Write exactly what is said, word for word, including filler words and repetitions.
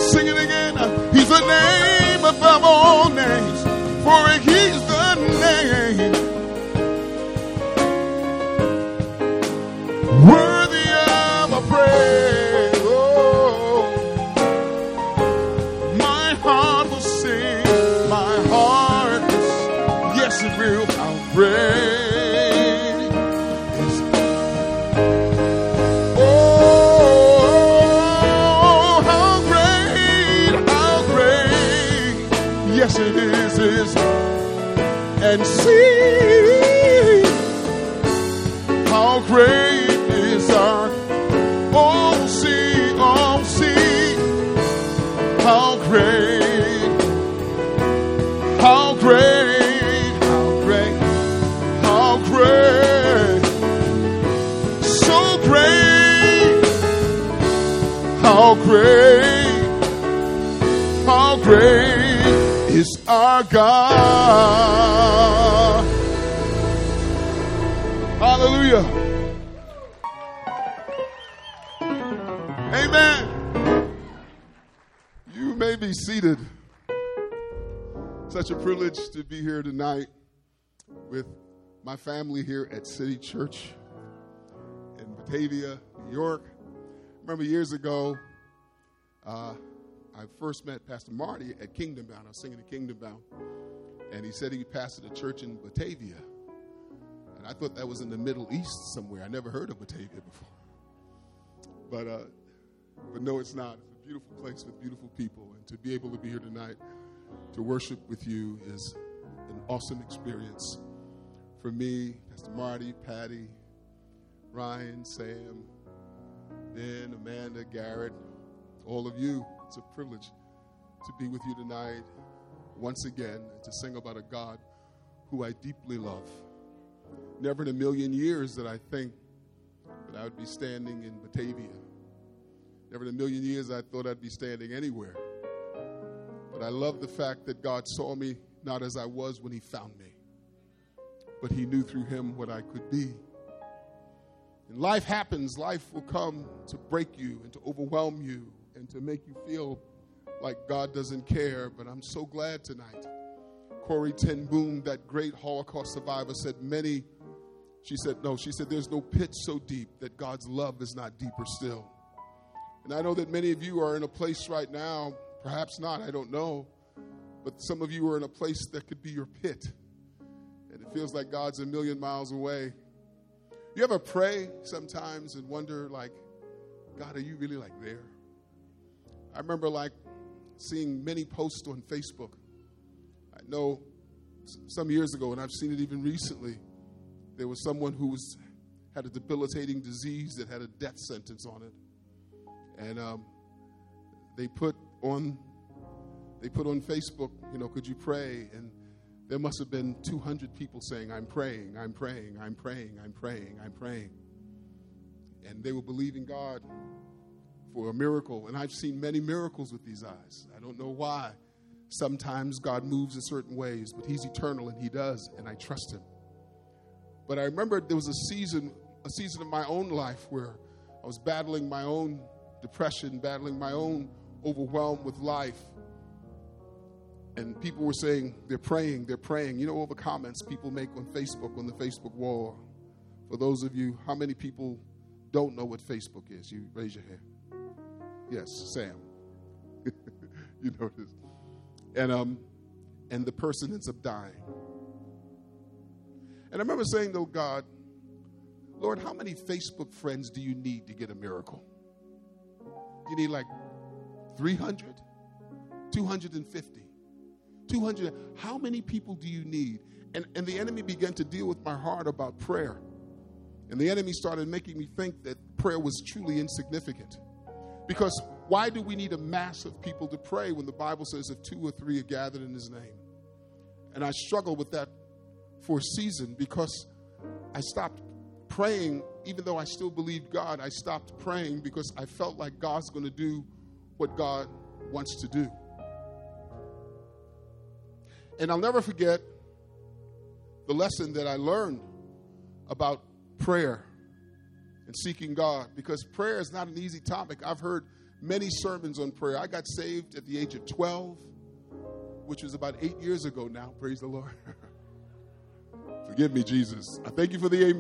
sing it again. He's the name above all names, for he's the name worthy of a praise. Oh, my heart will sing, my heart will sing. Yes, it will. I'll praise. Yes, it is, is, and see how great is our, oh, see, oh, see, how great, how great, how great, how great, so great, how great, how great is our God. Hallelujah. Amen. You may be seated. Such a privilege to be here tonight with my family here at City Church in Batavia, New York. I remember years ago, uh, I first met Pastor Marty at Kingdom Bound. I was singing at Kingdom Bound, and he said he pastored a church in Batavia. And I thought that was in the Middle East somewhere. I never heard of Batavia before. But, uh, but no, it's not. It's a beautiful place with beautiful people. And to be able to be here tonight to worship with you is an awesome experience for me, Pastor Marty, Patty, Ryan, Sam, Ben, Amanda, Garrett, all of you. It's a privilege to be with you tonight once again and to sing about a God who I deeply love. Never in a million years did I think that I would be standing in Batavia. Never in a million years I thought I'd be standing anywhere. But I love the fact that God saw me not as I was when he found me, but he knew through him what I could be. And life happens. Life will come to break you and to overwhelm you and to make you feel like God doesn't care. But I'm so glad tonight. Corrie ten Boom, that great Holocaust survivor, said many, she said, no, she said, there's no pit so deep that God's love is not deeper still. And I know that many of you are in a place right now, perhaps not, I don't know, but some of you are in a place that could be your pit. And it feels like God's a million miles away. You ever pray sometimes and wonder, like, God, are you really like there? I remember like seeing many posts on Facebook. I know some years ago, and I've seen it even recently, there was someone who was had a debilitating disease that had a death sentence on it. And um, they put on they put on Facebook, you know, could you pray? And there must have been two hundred people saying, I'm praying, I'm praying, I'm praying, I'm praying, I'm praying. And they were believing God for a miracle. And I've seen many miracles with these eyes. I don't know why. Sometimes God moves in certain ways, but he's eternal and he does, and I trust him. But I remember there was a season, a season of my own life where I was battling my own depression, battling my own overwhelm with life. And people were saying, they're praying, they're praying. You know all the comments people make on Facebook, on the Facebook wall. For those of you, how many people don't know what Facebook is? You raise your hand. Yes, Sam. You know this. And um, and the person ends up dying. And I remember saying to God, Lord, how many Facebook friends do you need to get a miracle? You need like three hundred, two hundred fifty, two hundred. How many people do you need? And, and the enemy began to deal with my heart about prayer. And the enemy started making me think that prayer was truly insignificant. Because why do we need a mass of people to pray when the Bible says if two or three are gathered in his name? And I struggled with that for a season because I stopped praying, even though I still believed God. I stopped praying because I felt like God's going to do what God wants to do. And I'll never forget the lesson that I learned about prayer and seeking God, because prayer is not an easy topic. I've heard many sermons on prayer. I got saved at the age of twelve, which was about eight years ago now. Praise the Lord. Forgive me, Jesus. I thank you for the amen.